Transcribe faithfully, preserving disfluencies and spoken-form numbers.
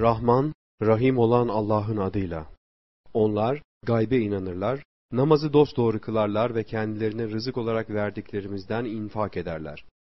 Rahman, Rahim olan Allah'ın adıyla. Onlar gaybe inanırlar, namazı dosdoğru kılarlar ve kendilerine rızık olarak verdiklerimizden infak ederler.